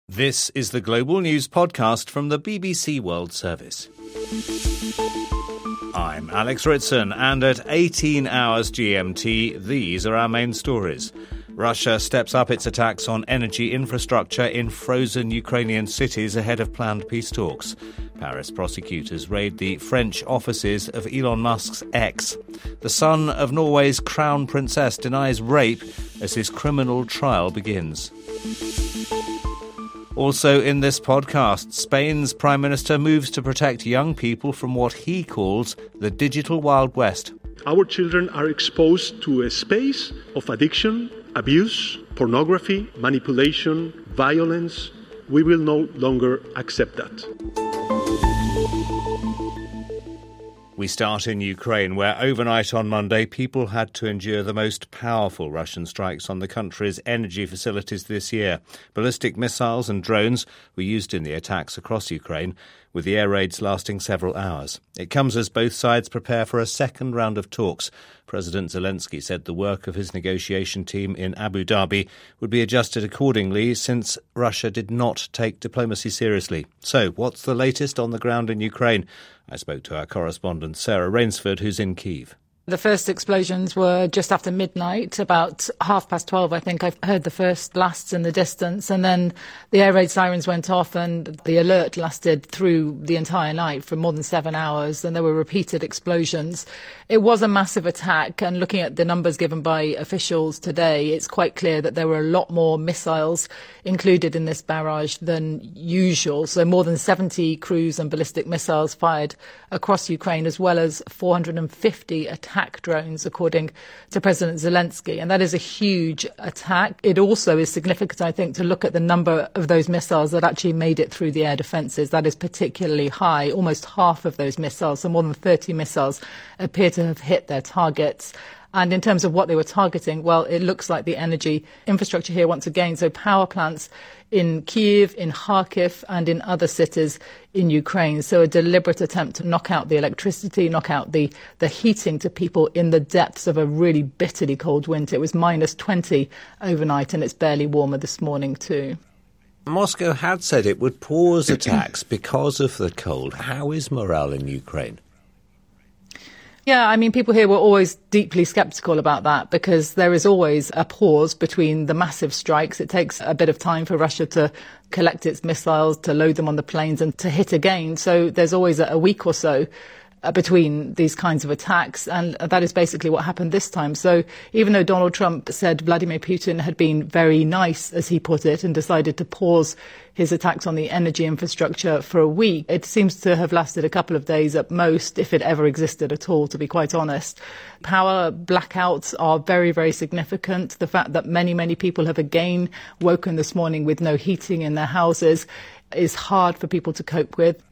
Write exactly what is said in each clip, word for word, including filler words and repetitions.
This is the Global News Podcast from the B B C World Service. I'm Alex Ritson, and at eighteen hours G M T, these are our main stories. Russia steps up its attacks on energy infrastructure in frozen Ukrainian cities ahead of planned peace talks. Paris prosecutors raid the French offices of Elon Musk's X. The son of Norway's crown princess denies rape as his criminal trial begins. Also in this podcast, Spain's Prime Minister moves to protect young people from what he calls the digital Wild West. Our children are exposed to a space of addiction, abuse, pornography, manipulation, violence. We will no longer accept that. We start in Ukraine, where overnight on Monday, people had to endure the most powerful Russian strikes on the country's energy facilities this year. Ballistic missiles and drones were used in the attacks across Ukraine, with the air raids lasting several hours. It comes as both sides prepare for a second round of talks. President Zelensky said the work of his negotiation team in Abu Dhabi would be adjusted accordingly since Russia did not take diplomacy seriously. So, what's the latest on the ground in Ukraine? I spoke to our correspondent Sarah Rainsford, who's in Kyiv. The first explosions were just after midnight, about half past twelve, I think. I heard the first blasts in the distance, and then the air raid sirens went off and the alert lasted through the entire night for more than seven hours, and there were repeated explosions. It was a massive attack, and looking at the numbers given by officials today, it's quite clear that there were a lot more missiles included in this barrage than usual. So more than seventy cruise and ballistic missiles fired across Ukraine, as well as four hundred fifty attacks. drones, according to President Zelensky. And that is a huge attack. It also is significant, I think, to look at the number of those missiles that actually made it through the air defences. That is particularly high. Almost half of those missiles, so more than thirty missiles, appear to have hit their targets. And in terms of what they were targeting, well, it looks like the energy infrastructure here once again. So power plants in Kyiv, in Kharkiv, and in other cities in Ukraine. So a deliberate attempt to knock out the electricity, knock out the, the heating to people in the depths of a really bitterly cold winter. It was minus twenty overnight, and it's barely warmer this morning too. Moscow had said it would pause attacks because of the cold. How is morale in Ukraine? Yeah, I mean, people here were always deeply sceptical about that because there is always a pause between the massive strikes. It takes a bit of time for Russia to collect its missiles, to load them on the planes and to hit again. So there's always a week or so between these kinds of attacks, and that is basically what happened this time. So even though Donald Trump said Vladimir Putin had been very nice, as he put it, and decided to pause his attacks on the energy infrastructure for a week, it seems to have lasted a couple of days at most, if it ever existed at all, to be quite honest. Power blackouts are very, very significant. The fact that many, many people have again woken this morning with no heating in their houses is hard for people to cope with.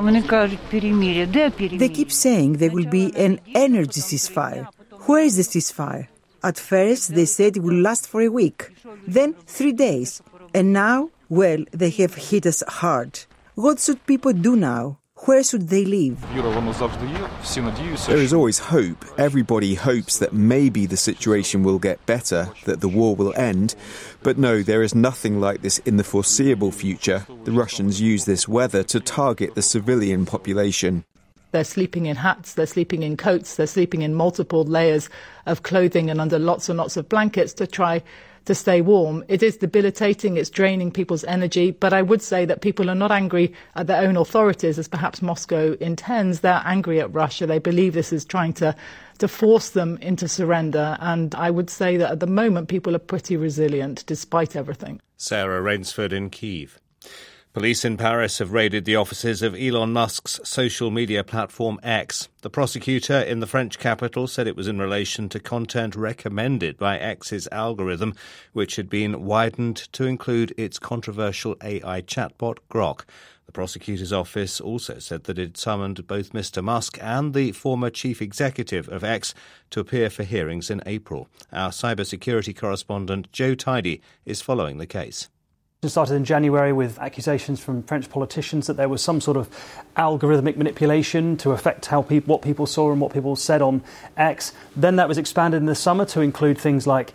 They keep saying there will be an energy ceasefire. Where is the ceasefire? At first, they said it will last for a week, then three days. And now, well, they have hit us hard. What should people do now? Where should they live? There is always hope. Everybody hopes that maybe the situation will get better, that the war will end. But no, there is nothing like this in the foreseeable future. The Russians use this weather to target the civilian population. They're sleeping in hats, they're sleeping in coats, they're sleeping in multiple layers of clothing and under lots and lots of blankets to try to stay warm. It is debilitating, it's draining people's energy, but I would say that people are not angry at their own authorities, as perhaps Moscow intends. They're angry at Russia. They believe this is trying to, to force them into surrender, and I would say that at the moment people are pretty resilient, despite everything. Sarah Rainsford in Kyiv. Police in Paris have raided the offices of Elon Musk's social media platform X. The prosecutor in the French capital said it was in relation to content recommended by X's algorithm, which had been widened to include its controversial A I chatbot Grok. The prosecutor's office also said that it summoned both Mister Musk and the former chief executive of X to appear for hearings in April. Our cybersecurity correspondent Joe Tidy is following the case. It started in January with accusations from French politicians that there was some sort of algorithmic manipulation to affect how pe- what people saw and what people said on X. Then that was expanded in the summer to include things like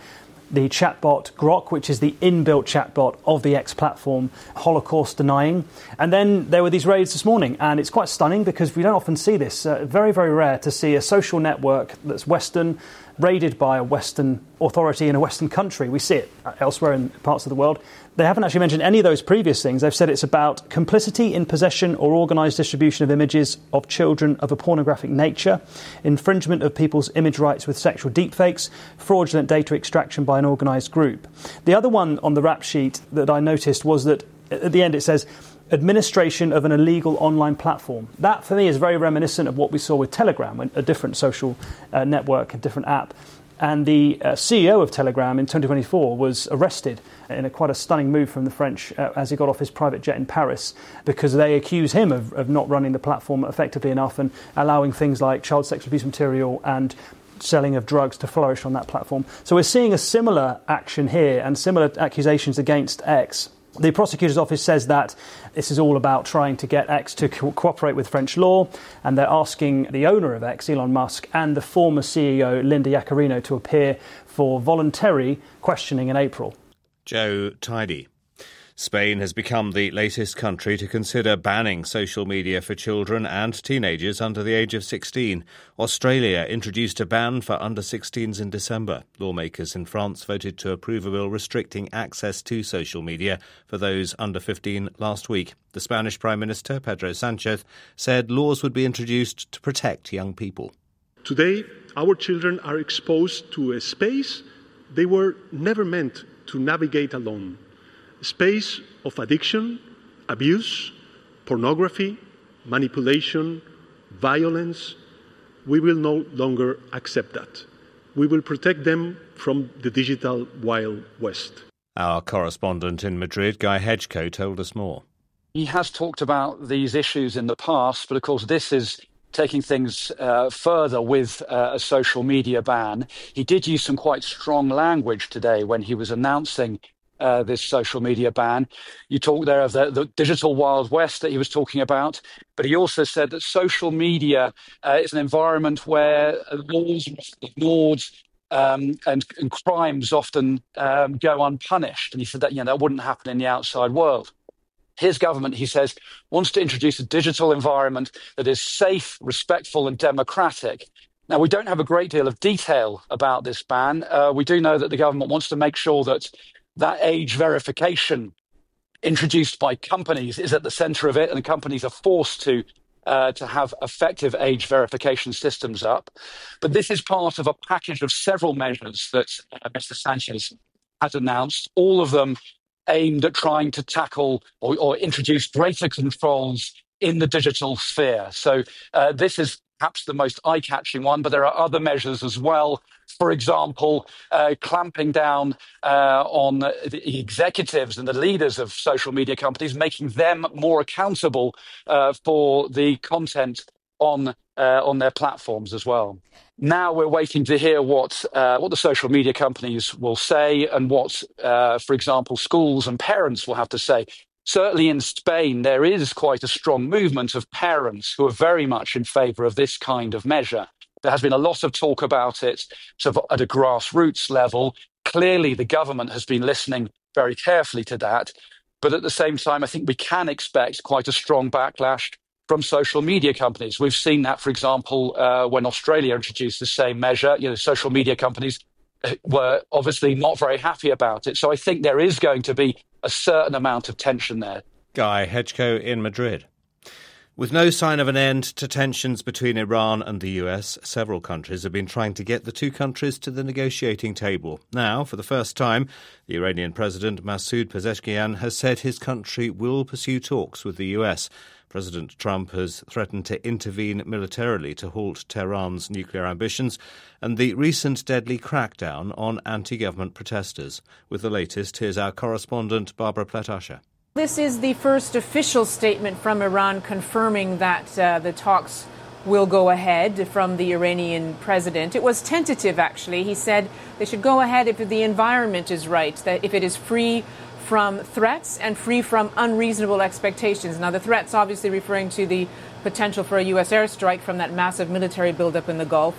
the chatbot Grok, which is the inbuilt chatbot of the X platform, Holocaust denying. And then there were these raids this morning, and it's quite stunning because we don't often see this. Uh, very, very rare to see a social network that's Western, raided by a Western authority in a Western country. We see it elsewhere in parts of the world. They haven't actually mentioned any of those previous things. They've said it's about complicity in possession or organised distribution of images of children of a pornographic nature, infringement of people's image rights with sexual deepfakes, fraudulent data extraction by an organised group. The other one on the rap sheet that I noticed was that at the end it says administration of an illegal online platform. That, for me, is very reminiscent of what we saw with Telegram, a different social uh, network, a different app. And the uh, C E O of Telegram in twenty twenty-four was arrested in a quite a stunning move from the French uh, as he got off his private jet in Paris, because they accuse him of, of not running the platform effectively enough and allowing things like child sexual abuse material and selling of drugs to flourish on that platform. So we're seeing a similar action here and similar accusations against X. The prosecutor's office says that this is all about trying to get X to co- cooperate with French law, and they're asking the owner of X, Elon Musk, and the former C E O, Linda Yaccarino, to appear for voluntary questioning in April. Joe Tidy. Spain has become the latest country to consider banning social media for children and teenagers under the age of sixteen. Australia introduced a ban for under sixteens in December. Lawmakers in France voted to approve a bill restricting access to social media for those under fifteen last week. The Spanish Prime Minister, Pedro Sanchez, said laws would be introduced to protect young people. Today, our children are exposed to a space they were never meant to navigate alone. Space of addiction, abuse, pornography, manipulation, violence. We will no longer accept that. We will protect them from the digital Wild West. Our correspondent in Madrid, Guy Hedgecoe, told us more. He has talked about these issues in the past, but of course this is taking things uh, further with uh, a social media ban. He did use some quite strong language today when he was announcing Uh, this social media ban. You talked there of the, the digital Wild West that he was talking about, but he also said that social media uh, is an environment where laws are ignored um, and, and crimes often um, go unpunished. And he said that, you know, that wouldn't happen in the outside world. His government, he says, wants to introduce a digital environment that is safe, respectful and democratic. Now, we don't have a great deal of detail about this ban. Uh, we do know that the government wants to make sure that that age verification introduced by companies is at the centre of it, and companies are forced to uh, to have effective age verification systems up. But this is part of a package of several measures that uh, Mister Sanchez has announced, all of them aimed at trying to tackle or, or introduce greater controls in the digital sphere. So uh, this is perhaps the most eye-catching one, but there are other measures as well. For example, uh, clamping down uh, on the executives and the leaders of social media companies, making them more accountable uh, for the content on uh, on their platforms as well. Now we're waiting to hear what uh, what the social media companies will say and what, uh, for example, schools and parents will have to say. Certainly in Spain, there is quite a strong movement of parents who are very much in favour of this kind of measure. There has been a lot of talk about it sort of at a grassroots level. Clearly, the government has been listening very carefully to that. But at the same time, I think we can expect quite a strong backlash from social media companies. We've seen that, for example, uh, when Australia introduced the same measure. You know, social media companies were obviously not very happy about it. So I think there is going to be a certain amount of tension there. Guy Hedgecoe in Madrid. With no sign of an end to tensions between Iran and the U S, several countries have been trying to get the two countries to the negotiating table. Now, for the first time, the Iranian President Masoud Pezeshkian has said his country will pursue talks with the U S. President Trump has threatened to intervene militarily to halt Tehran's nuclear ambitions and the recent deadly crackdown on anti-government protesters. With the latest, here's our correspondent Barbara Platasha. This is the first official statement from Iran confirming that uh, the talks will go ahead from the Iranian president. It was tentative, actually. He said they should go ahead if the environment is right, that if it is free from threats and free from unreasonable expectations. Now, the threats obviously referring to the potential for a U S airstrike from that massive military buildup in the Gulf.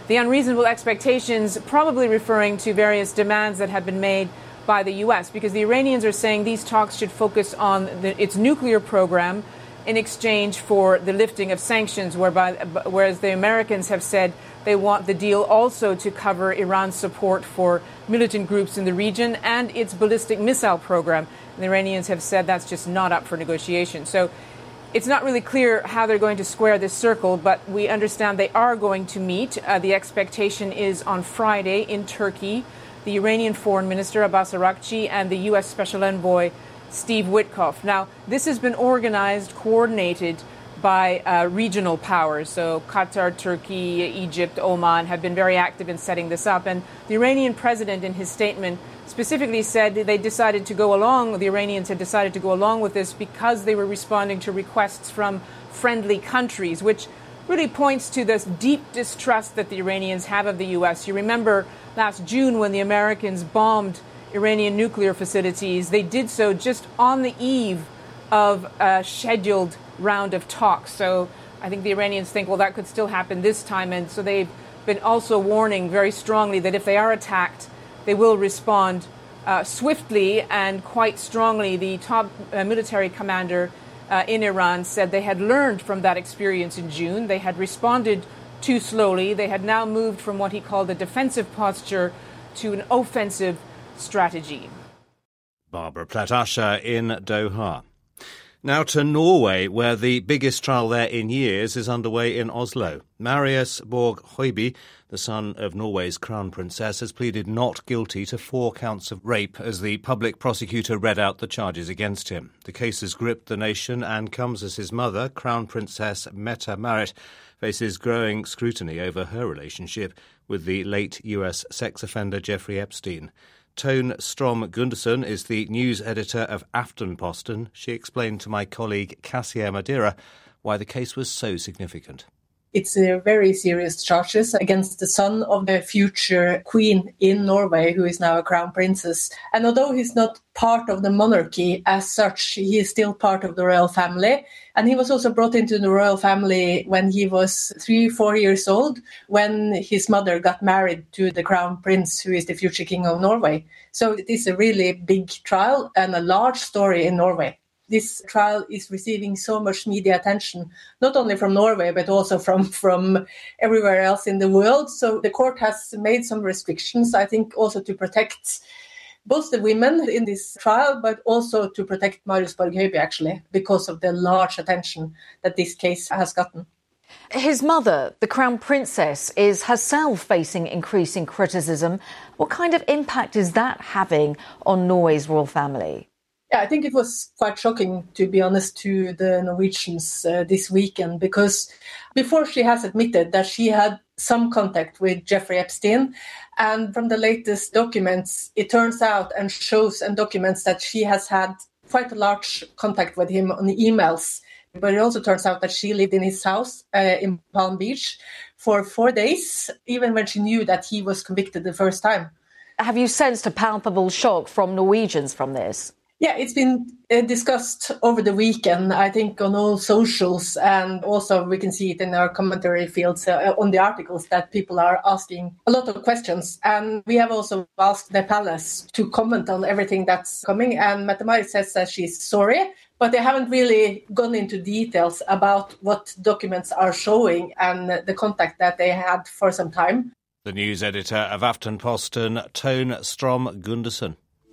The unreasonable expectations probably referring to various demands that have been made by the U S, because the Iranians are saying these talks should focus on the, its nuclear program in exchange for the lifting of sanctions, whereby, whereas the Americans have said they want the deal also to cover Iran's support for militant groups in the region and its ballistic missile program. And the Iranians have said that's just not up for negotiation. So it's not really clear how they're going to square this circle, but we understand they are going to meet. Uh, the expectation is on Friday in Turkey. The Iranian Foreign Minister Abbas Araghchi and the U S Special Envoy Steve Witkoff. Now, this has been organized, coordinated by uh, regional powers. So Qatar, Turkey, Egypt, Oman have been very active in setting this up. And the Iranian president, in his statement, specifically said they decided to go along, the Iranians had decided to go along with this because they were responding to requests from friendly countries, which really points to this deep distrust that the Iranians have of the U S. You remember last June when the Americans bombed Iranian nuclear facilities, they did so just on the eve of a scheduled round of talks. So I think the Iranians think, well, that could still happen this time. And so they've been also warning very strongly that if they are attacked, they will respond uh, swiftly and quite strongly. The top uh, military commander uh, in Iran said they had learned from that experience in June. They had responded too slowly. They had now moved from what he called a defensive posture to an offensive strategy. Barbara Platasha in Doha. Now to Norway, where the biggest trial there in years is underway in Oslo. Marius Borg Høiby, the son of Norway's crown princess, has pleaded not guilty to four counts of rape as the public prosecutor read out the charges against him. The case has gripped the nation and comes as his mother, Crown Princess Mette-Marit, faces growing scrutiny over her relationship with the late U S sex offender Jeffrey Epstein. Tone Strom Gunderson is the news editor of Aftenposten. She explained to my colleague Cassia Madeira why the case was so significant. It's a very serious charges against the son of the future queen in Norway, who is now a crown princess. And although he's not part of the monarchy as such, he is still part of the royal family. And he was also brought into the royal family when he was three, four years old, when his mother got married to the crown prince, who is the future king of Norway. So it is a really big trial and a large story in Norway. This trial is receiving so much media attention, not only from Norway, but also from, from everywhere else in the world. So the court has made some restrictions, I think, also to protect both the women in this trial, but also to protect Marius Borg Høiby, actually, because of the large attention that this case has gotten. His mother, the Crown Princess, is herself facing increasing criticism. What kind of impact is that having on Norway's royal family? Yeah, I think it was quite shocking, to be honest, to the Norwegians uh, this weekend, because before she has admitted that she had some contact with Jeffrey Epstein, and from the latest documents, it turns out and shows and documents that she has had quite a large contact with him on emails. But it also turns out that she lived in his house uh, in Palm Beach for four days, even when she knew that he was convicted the first time. Have you sensed a palpable shock from Norwegians from this? Yeah, it's been uh, discussed over the weekend, I think, on all socials, and also we can see it in our commentary fields uh, on the articles that people are asking a lot of questions. And we have also asked the palace to comment on everything that's coming, and Mette-Marit says that she's sorry, but they haven't really gone into details about what documents are showing and the contact that they had for some time. The news editor of Aftenposten, Tone Strom Gunderson.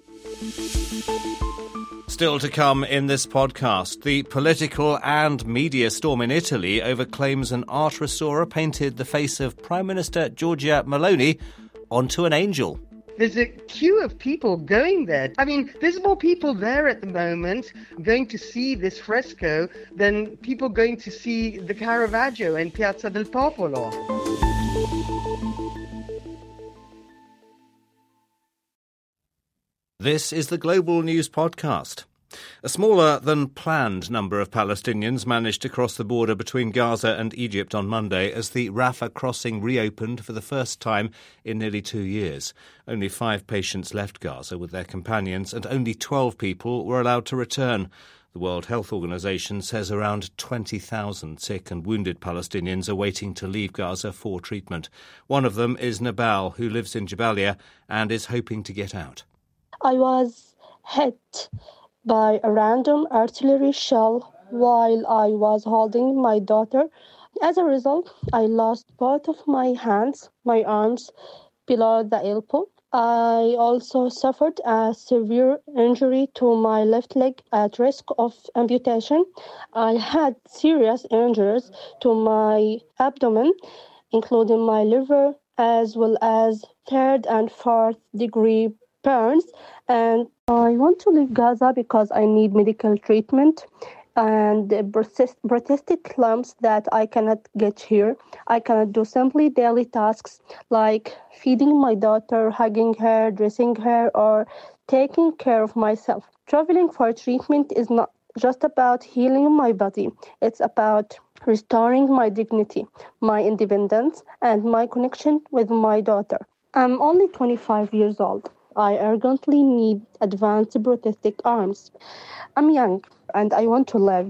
Still to come in this podcast, the political and media storm in Italy over claims an art restorer painted the face of Prime Minister Giorgia Meloni onto an angel. There's a queue of people going there. I mean, there's more people there at the moment going to see this fresco than people going to see the Caravaggio in Piazza del Popolo. This is the Global News Podcast. A smaller than planned number of Palestinians managed to cross the border between Gaza and Egypt on Monday as the Rafah crossing reopened for the first time in nearly two years. Only five patients left Gaza with their companions and only twelve people were allowed to return. The World Health Organization says around twenty thousand sick and wounded Palestinians are waiting to leave Gaza for treatment. One of them is Nabal, who lives in Jabalia and is hoping to get out. I was hit by a random artillery shell while I was holding my daughter. As a result, I lost both of my hands, my arms, below the elbow. I also suffered a severe injury to my left leg at risk of amputation. I had serious injuries to my abdomen, including my liver, as well as third and fourth degree burns. And I want to leave Gaza because I need medical treatment and prosthetic lumps that I cannot get here. I cannot do simply daily tasks like feeding my daughter, hugging her, dressing her, or taking care of myself. Traveling for treatment is not just about healing my body. It's about restoring my dignity, my independence, and my connection with my daughter. I'm only twenty-five years old. I urgently need advanced prosthetic arms. I'm young and I want to live.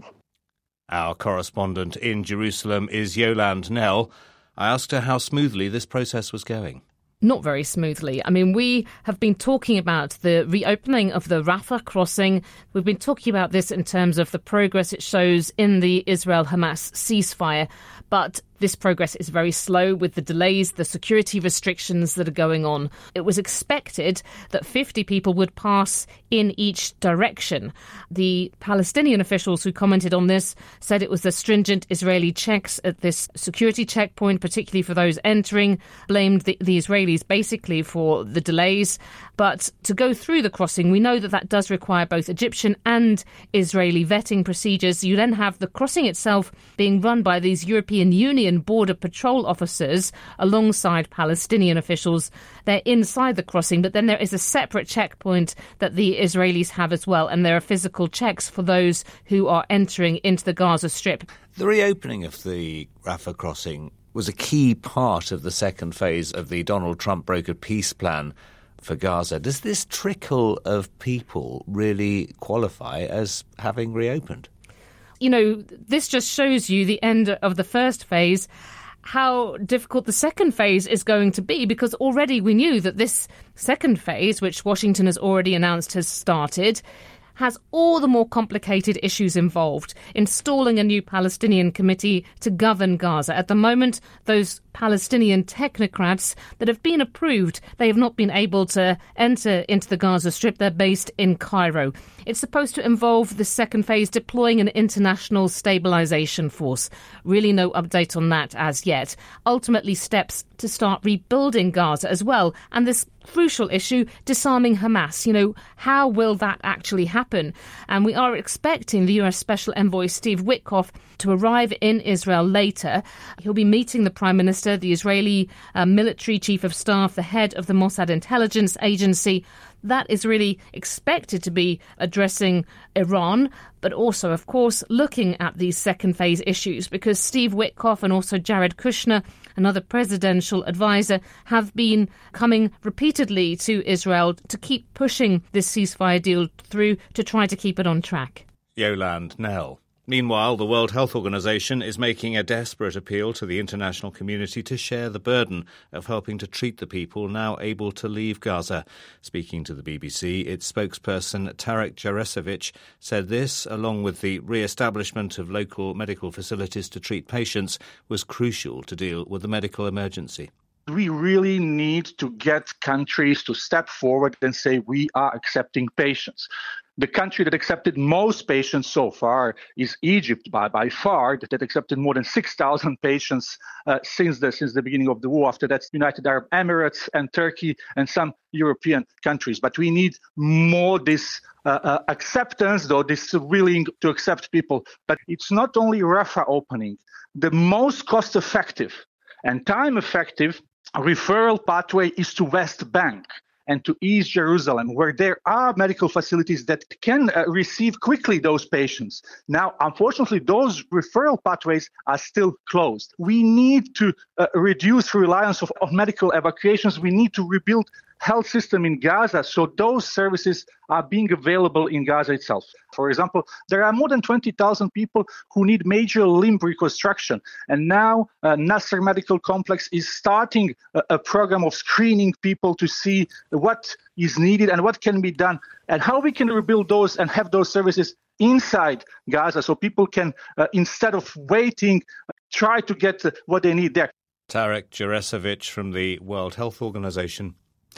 Our correspondent in Jerusalem is Yolande Knell. I asked her how smoothly this process was going. Not very smoothly. I mean, we have been talking about the reopening of the Rafah crossing. We've been talking about this in terms of the progress it shows in the Israel-Hamas ceasefire. But this progress is very slow with the delays, the security restrictions that are going on. It was expected that fifty people would pass in each direction. The Palestinian officials who commented on this said it was the stringent Israeli checks at this security checkpoint, particularly for those entering, blamed the, the Israelis basically for the delays. But to go through the crossing, we know that that does require both Egyptian and Israeli vetting procedures. You then have the crossing itself being run by these European Union border patrol officers alongside Palestinian officials. They're inside the crossing, but then there is a separate checkpoint that the Israelis have as well, and there are physical checks for those who are entering into the Gaza Strip. The reopening of the Rafah crossing was a key part of the second phase of the Donald Trump brokered peace plan for Gaza. Does this trickle of people really qualify as having reopened? You know, this just shows you the end of the first phase, how difficult the second phase is going to be, because already we knew that this second phase, which Washington has already announced has started, has all the more complicated issues involved. Installing a new Palestinian committee to govern Gaza. At the moment, those Palestinian technocrats that have been approved, they have not been able to enter into the Gaza Strip. They're based in Cairo. It's supposed to involve the second phase deploying an international stabilisation force. Really no update on that as yet. Ultimately, steps to start rebuilding Gaza as well. And this crucial issue, disarming Hamas. You know, how will that actually happen? And we are expecting the U S Special Envoy Steve Witkoff to arrive in Israel later. He'll be meeting the Prime Minister, the Israeli uh, military chief of staff, the head of the Mossad intelligence agency. That is really expected to be addressing Iran, but also, of course, looking at these second phase issues, because Steve Witkoff and also Jared Kushner, another presidential advisor, have been coming repeatedly to Israel to keep pushing this ceasefire deal through to try to keep it on track. Yolande Knell. Meanwhile, the World Health Organization is making a desperate appeal to the international community to share the burden of helping to treat the people now able to leave Gaza. Speaking to the B B C, its spokesperson Tarek Jaresevich said this, along with the re-establishment of local medical facilities to treat patients, was crucial to deal with the medical emergency. We really need to get countries to step forward and say we are accepting patients. The country that accepted most patients so far is Egypt, by, by far, that accepted more than six thousand patients uh, since the since the beginning of the war. After that, United Arab Emirates and Turkey and some European countries. But we need more this uh, uh, acceptance, though, this willing to accept people. But it's not only Rafah opening. The most cost-effective and time-effective referral pathway is to West Bank and to East Jerusalem, where there are medical facilities that can uh, receive quickly those patients. Now, unfortunately, those referral pathways are still closed. We need to uh, reduce reliance of, of medical evacuations. We need to rebuild health system in Gaza, so those services are being available in Gaza itself. For example, there are more than twenty thousand people who need major limb reconstruction. And now uh, Nasser Medical Complex is starting a, a program of screening people to see what is needed and what can be done and how we can rebuild those and have those services inside Gaza so people can, uh, instead of waiting, try to get uh, what they need there. Tarek Jurešević from the World Health Organization.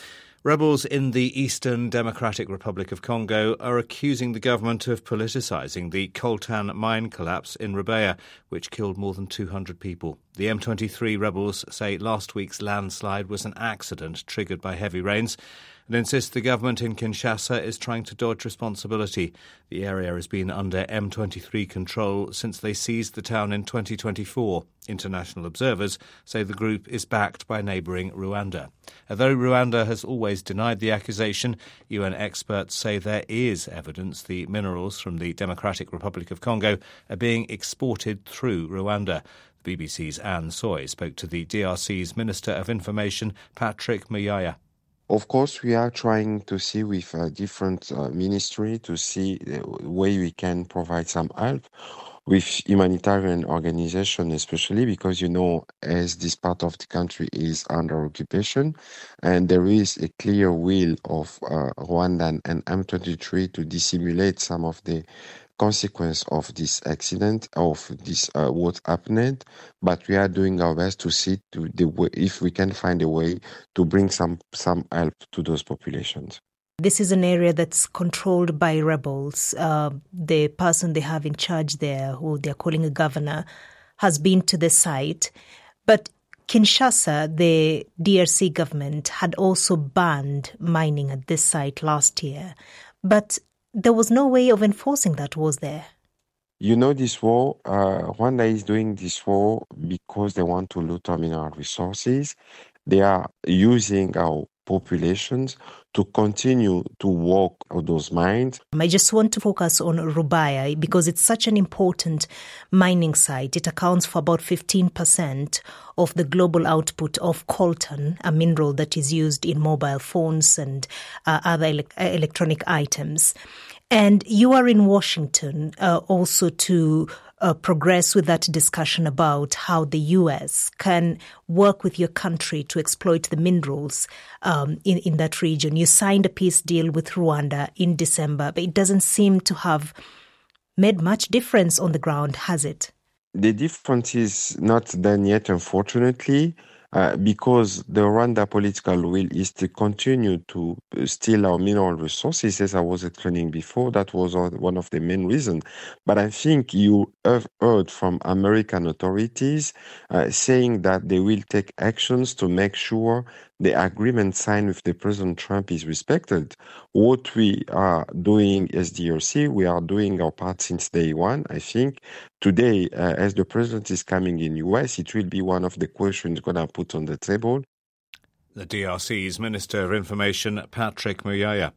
Rebels in the Eastern Democratic Republic of Congo are accusing the government of politicising the coltan mine collapse in Rubeya, which killed more than two hundred people. The M twenty-three rebels say last week's landslide was an accident triggered by heavy rains and insist the government in Kinshasa is trying to dodge responsibility. The area has been under M twenty-three control since they seized the town in twenty twenty-four. International observers say the group is backed by neighbouring Rwanda. Although Rwanda has always denied the accusation, U N experts say there is evidence the minerals from the Democratic Republic of Congo are being exported through Rwanda. The B B C's Anne Soy spoke to the D R C's Minister of Information, Patrick Muyaya. Of course, we are trying to see with a different uh, ministry to see the way we can provide some help with humanitarian organization, especially because, you know, as this part of the country is under occupation and there is a clear will of uh, Rwanda and M twenty-three to dissimulate some of the consequence of this accident, of this uh, what happened, but we are doing our best to see to the way, if we can find a way to bring some some help to those populations. This is an area that's controlled by rebels. Uh, the person they have in charge there, who they're calling a governor, has been to the site. But Kinshasa, the D R C government, had also banned mining at this site last year. But there was no way of enforcing that, was there? You know, this war, uh, Rwanda is doing this war because they want to loot our mineral resources. They are using our populations to continue to work on those mines. I just want to focus on Rubeya because it's such an important mining site. It accounts for about fifteen percent of the global output of coltan, a mineral that is used in mobile phones and uh, other ele- electronic items. And you are in Washington uh, also to uh, progress with that discussion about how the U S can work with your country to exploit the minerals um, in, in that region. You signed a peace deal with Rwanda in December, but it doesn't seem to have made much difference on the ground, has it? The difference is not done yet, unfortunately. Uh, because the Rwanda political will is to continue to steal our mineral resources, as I was explaining before. That was one of the main reasons. But I think you have heard from American authorities uh, saying that they will take actions to make sure the agreement signed with the President Trump is respected. What we are doing as D R C, we are doing our part since day one. I think today, uh, as the President is coming in U S, it will be one of the questions going to put on the table. The D R C's Minister of Information, Patrick Muyaya.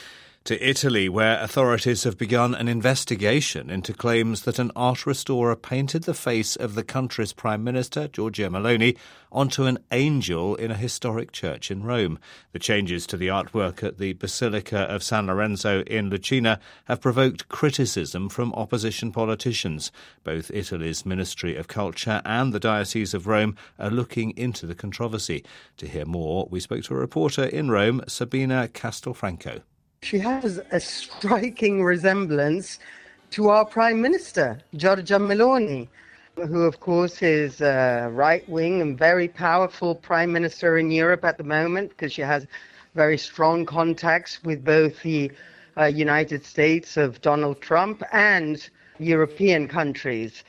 To Italy, where authorities have begun an investigation into claims that an art restorer painted the face of the country's Prime Minister, Giorgia Meloni, onto an angel in a historic church in Rome. The changes to the artwork at the Basilica of San Lorenzo in Lucina have provoked criticism from opposition politicians. Both Italy's Ministry of Culture and the Diocese of Rome are looking into the controversy. To hear more, we spoke to a reporter in Rome, Sabina Castelfranco. She has a striking resemblance to our Prime Minister, Giorgia Meloni, who, of course, is a right-wing and very powerful Prime Minister in Europe at the moment because she has very strong contacts with both the uh, United States of Donald Trump and European countries.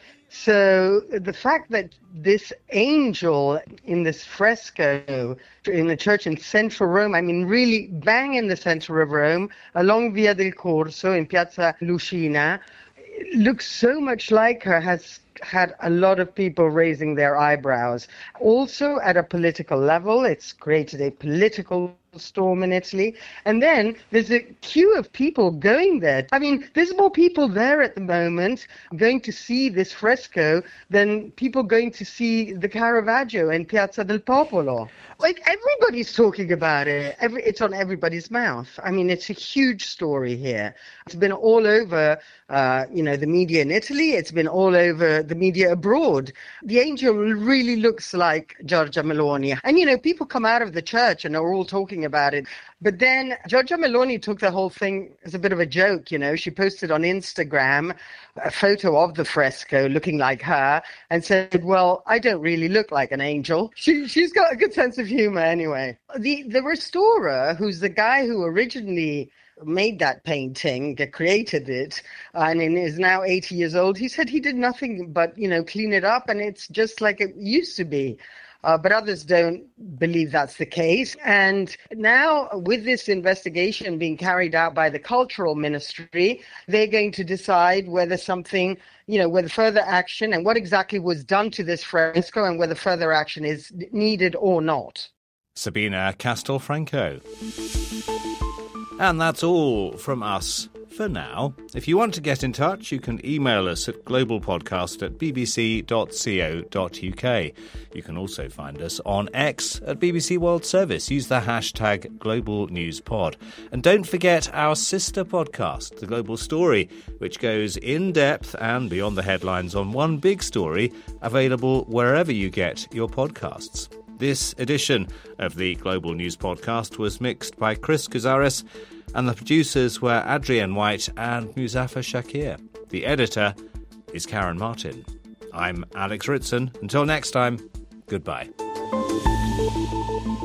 So the fact that this angel in this fresco in the church in central Rome, I mean really bang in the center of Rome, along Via del Corso in Piazza Lucina, looks so much like her, has had a lot of people raising their eyebrows. Also at a political level, it's created a political storm in Italy. And then there's a queue of people going there. I mean, there's more people there at the moment going to see this fresco than people going to see the Caravaggio in Piazza del Popolo. Like, everybody's talking about it. Every, it's on everybody's mouth. I mean, it's a huge story here. It's been all over, uh, you know, the media in Italy. It's been all over the media abroad. The angel really looks like Giorgia Meloni. And, you know, people come out of the church and are all talking about it. But then Giorgia Meloni took the whole thing as a bit of a joke, you know. She posted on Instagram a photo of the fresco looking like her and said, well, I don't really look like an angel. She, she's got a good sense of humor anyway. The, the restorer, who's the guy who originally made that painting, created it, and is now eighty years old, he said he did nothing but, you know, clean it up, and it's just like it used to be. Uh, but others don't believe that's the case. And now, with this investigation being carried out by the Cultural Ministry, they're going to decide whether something, you know, whether further action and what exactly was done to this fresco and whether further action is needed or not. Sabina Castelfranco. And that's all from us for now. If you want to get in touch, you can email us at globalpodcast at b b c dot co dot u k. You can also find us on X at B B C World Service. Use the hashtag GlobalNewsPod. And don't forget our sister podcast, The Global Story, which goes in depth and beyond the headlines on one big story, available wherever you get your podcasts. This edition of the Global News Podcast was mixed by Chris Kuzaris, and the producers were Adrienne White and Muzaffar Shakir. The editor is Karen Martin. I'm Alex Ritson. Until next time, goodbye.